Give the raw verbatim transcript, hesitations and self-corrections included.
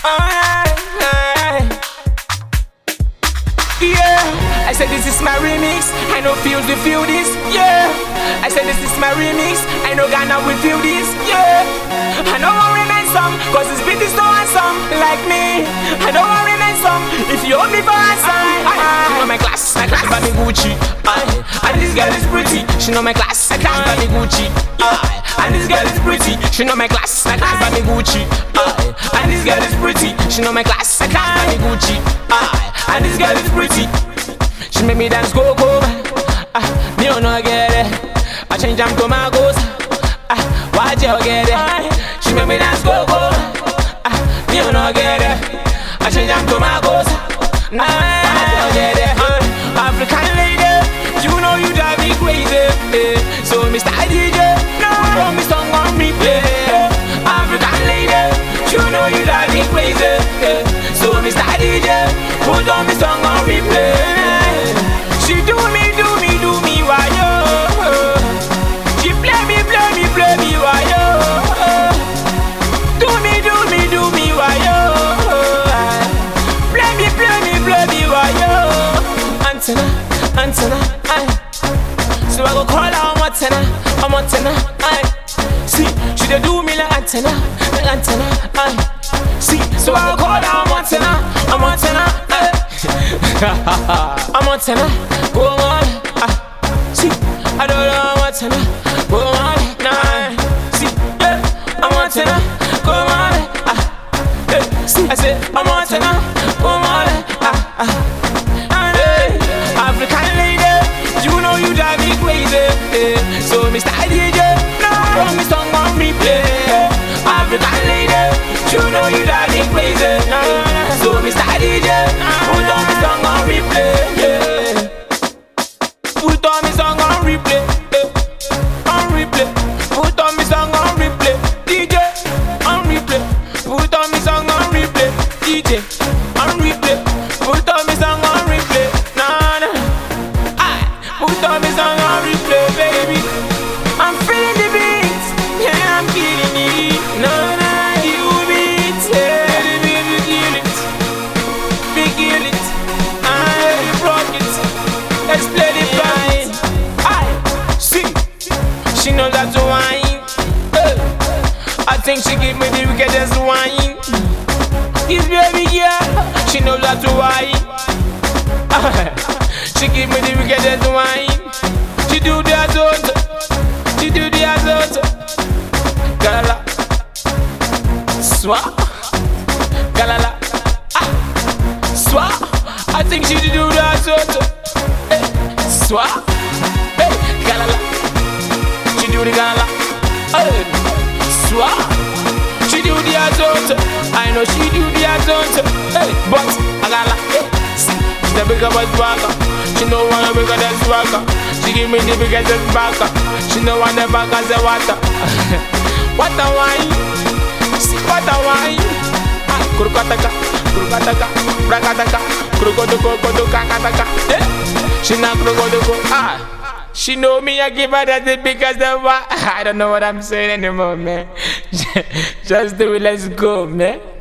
Alright. Yeah, I said this is my remix. I know feels will feel this. Yeah, I said this is my remix. I know Ghana will feel this. Yeah, I know I remain some, cause this beat is so handsome. Like me, I know I remain some. If you hold me for handsome, she know my class, my class, buy me Gucci. Aye, and this girl is pretty. She know my class, my class, buy me Gucci. Aye, and this girl is pretty. She know my class, my class, buy me Gucci. Aye, and this girl is pretty. She know my class, my class, buy me Gucci. Aye, and this girl is pretty. She make me dance go go. Ah, me don't know get it. I change them to my goals. Ah, watch you get it. She make me dance go go. Ah, me don't know get it. I change them to my goals. Nah, watch you get it. Uh, African lady, you know you drive me crazy. Eh. So Mister D J, no, put me song on replay. African lady, you know you drive me crazy. Eh. So Mister D J, put on me song on replay. She do me, do me, do me, why yo? She play me, play me, play me, why yo? Do me, do me, do me, why yo? Play me, play me, play me, why yo? Antenna, antenna, aye. So I go call her Montana, a Montana, aye. See, she dey do me like antenna, like antenna, aye. See, so I go call her Montana, a Montana, aye. I'm on tenor, go on. Ah, see, I don't know I'm on tenor, go on. Nah, see, yeah, I'm on tenor, go on. Ah, yeah, see, I said I'm on tenor, go on. Ah, ah, hey, African lady, you know you drive me crazy. Eh. So Mister D J, no, from me song on replay. African lady, you know you drive me crazy. So Mister D J, put on me song on replay. Yeah. Put on me song on replay. Yeah. On replay. Put on me song on replay. D J, on replay. Put on me song on replay. D J, on replay. Put on me song on replay. Nah, nah. Aye. Put on me song on replay, baby. I'm feeling the beat. Yeah, I'm feeling it. Nah, nah, you beat. Yeah, the baby kill it. Big kill it. I rock it. Let's play the band. I see. She knows how to whine. Hey. I think she give me the wickedest wine. This baby girl, she knows how to whine. She give me the wickedest wine. She do the azot. She do the azot. Galala. Swa. Galala. Ah. Swa. I think she do the azot. Hey. Swa. Hey. Galala. She do the galala. Hey. Swa. She do the azot. I know she do the azot. Hey. But Galala. Hey. She's the bigger but walker. She know one of the biggest walker. She give me the biggest backer. She know one the back as the water. What a wine. See what a wine. Ah, kurukataka, kurukataka, brakataka, kurukodoko, kodokakataka. Eh? She not kurukodoko. Ah, she know me. I give her that because the what. I don't know what I'm saying anymore, man. Just do it. Let's go, man.